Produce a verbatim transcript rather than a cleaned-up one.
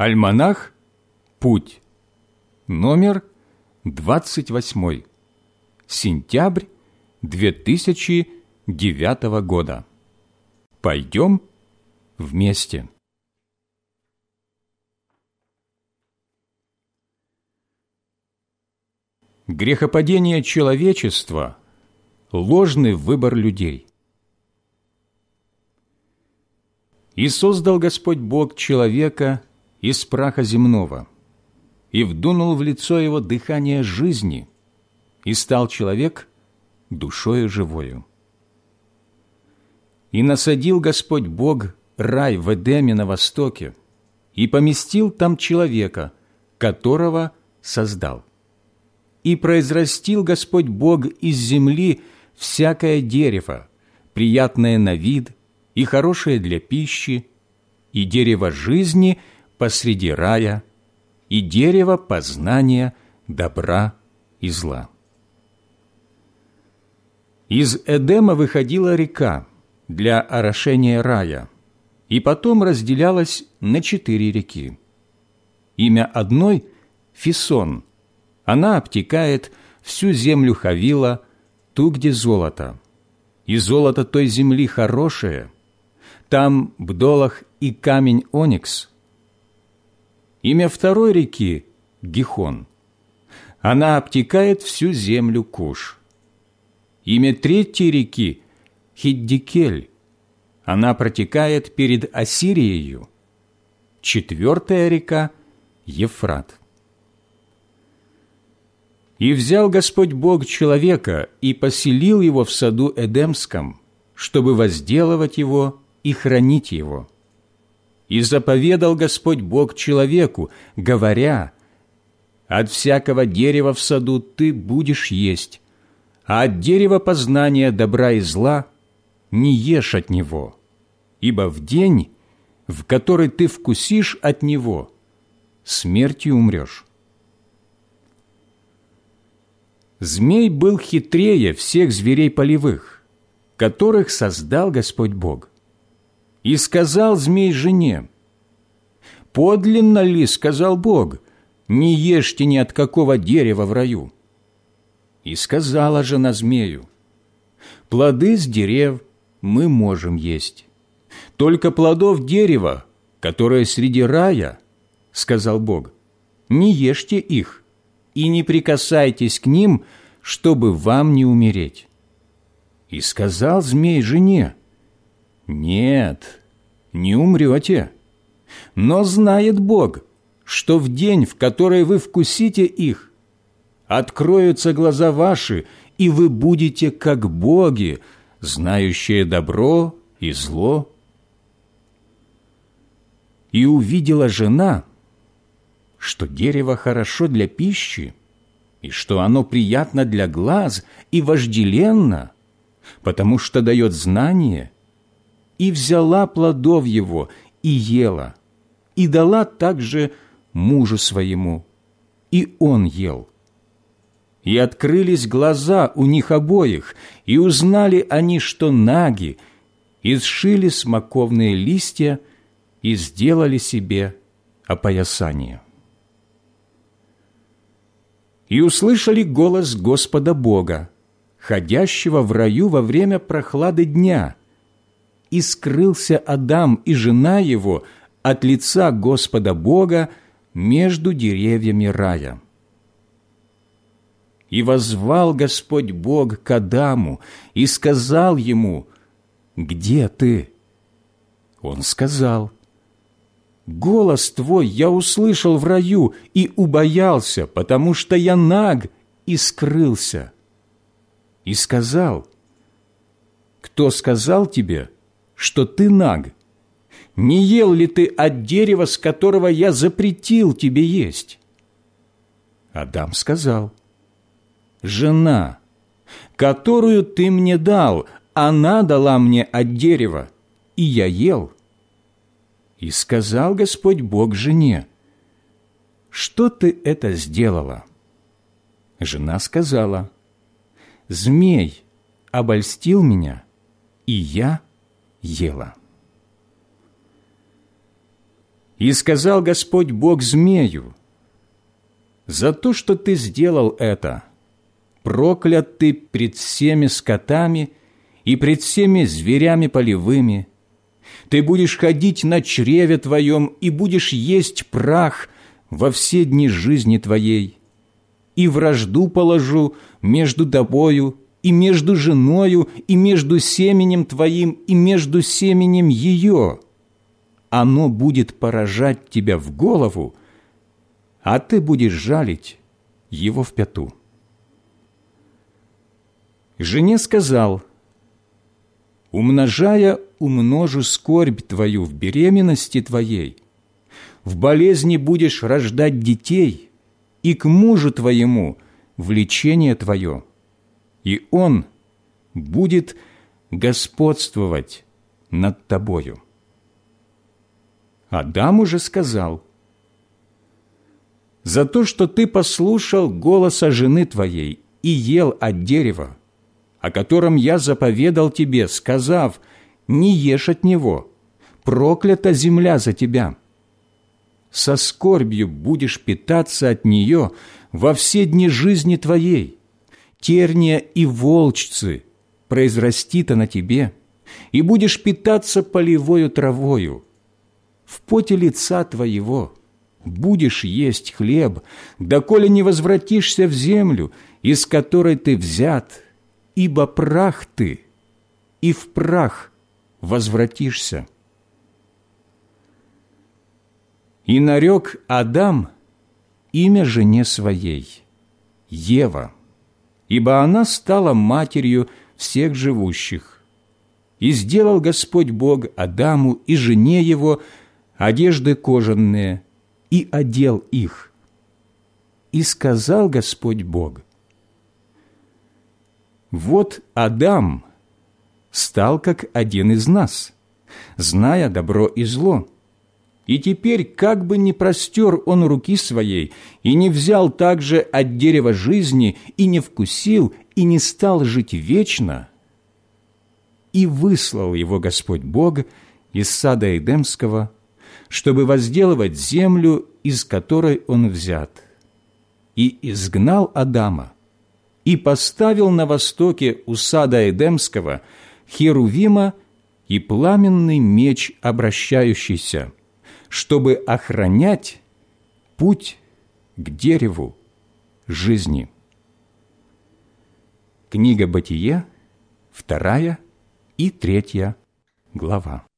Альманах «Путь», номер двадцать восьмой, сентябрь две тысячи девятого года. Пойдем вместе. Грехопадение человечества – ложный выбор людей. «И создал Господь Бог человека из праха земного, и вдунул в лицо его дыхание жизни, и стал человек душою живою. И насадил Господь Бог рай в Эдеме на востоке, и поместил там человека, которого создал. И произрастил Господь Бог из земли всякое дерево, приятное на вид и хорошее для пищи, и дерево жизни посреди рая, и дерево познания добра и зла. Из Эдема выходила река для орошения рая, и потом разделялась на четыре реки. Имя одной – Фисон. Она обтекает всю землю Хавила, ту, где золото. И золото той земли хорошее, там бдолах и камень оникс. Имя второй реки – Гихон. Она обтекает всю землю Куш. Имя третьей реки – Хиддикель. Она протекает перед Ассирией. Четвертая река – Ефрат. И взял Господь Бог человека и поселил его в саду Эдемском, чтобы возделывать его и хранить его. И заповедал Господь Бог человеку, говоря: «От всякого дерева в саду ты будешь есть, а от дерева познания добра и зла не ешь от него, ибо в день, в который ты вкусишь от него, смертью умрешь». Змей был хитрее всех зверей полевых, которых создал Господь Бог. И сказал змей жене: «Подлинно ли, — сказал Бог, — не ешьте ни от какого дерева в раю?» И сказала жена змею: «Плоды с дерев мы можем есть, только плодов дерева, которое среди рая, — сказал Бог, — не ешьте их, и не прикасайтесь к ним, чтобы вам не умереть». И сказал змей жене: «Нет, не умрете, но знает Бог, что в день, в который вы вкусите их, откроются глаза ваши, и вы будете как боги, знающие добро и зло». И увидела жена, что дерево хорошо для пищи, и что оно приятно для глаз и вожделенно, потому что дает знание, и взяла плодов его и ела, и дала также мужу своему, и он ел. И открылись глаза у них обоих, и узнали они, что наги, и сшили смоковные листья, и сделали себе опоясание. И услышали голос Господа Бога, ходящего в раю во время прохлады дня, и скрылся Адам и жена его от лица Господа Бога между деревьями рая. И воззвал Господь Бог к Адаму и сказал ему: «Где ты?» Он сказал: «Голос твой я услышал в раю и убоялся, потому что я наг и скрылся». И сказал: «Кто сказал тебе, что ты наг? Не ел ли ты от дерева, с которого я запретил тебе есть?» Адам сказал: «Жена, которую ты мне дал, она дала мне от дерева, и я ел». И сказал Господь Бог жене: «Что ты это сделала?» Жена сказала: «Змей обольстил меня, и я ела». И сказал Господь Бог змею: «За то, что ты сделал это, проклят ты пред всеми скотами и пред всеми зверями полевыми. Ты будешь ходить на чреве твоем и будешь есть прах во все дни жизни твоей. И вражду положу между тобою и между женою, и между семенем твоим, и между семенем ее. Оно будет поражать тебя в голову, а ты будешь жалить его в пяту». Жене сказал: «Умножая, умножу скорбь твою в беременности твоей, в болезни будешь рождать детей, и к мужу твоему влечение твое, и он будет господствовать над тобою». Адам уже сказал: «За то, что ты послушал голоса жены твоей и ел от дерева, о котором я заповедал тебе, сказав: не ешь от него, проклята земля за тебя. Со скорбью будешь питаться от нее во все дни жизни твоей. Терния и волчцы произрастит она тебе, и будешь питаться полевою травою. В поте лица твоего будешь есть хлеб, доколе не возвратишься в землю, из которой ты взят, ибо прах ты, и в прах возвратишься». И нарек Адам имя жене своей Ева, ибо она стала матерью всех живущих. И сделал Господь Бог Адаму и жене его одежды кожаные, и одел их. И сказал Господь Бог: «Вот Адам стал как один из нас, зная добро и зло. И теперь, как бы не простер он руки своей, и не взял также от дерева жизни, и не вкусил, и не стал жить вечно, и выслал его Господь Бог из сада Эдемского, чтобы возделывать землю, из которой он взят. И изгнал Адама, и поставил на востоке у сада Эдемского Херувима и пламенный меч обращающийся, чтобы охранять путь к дереву жизни». Книга Бытие, вторая и третья глава.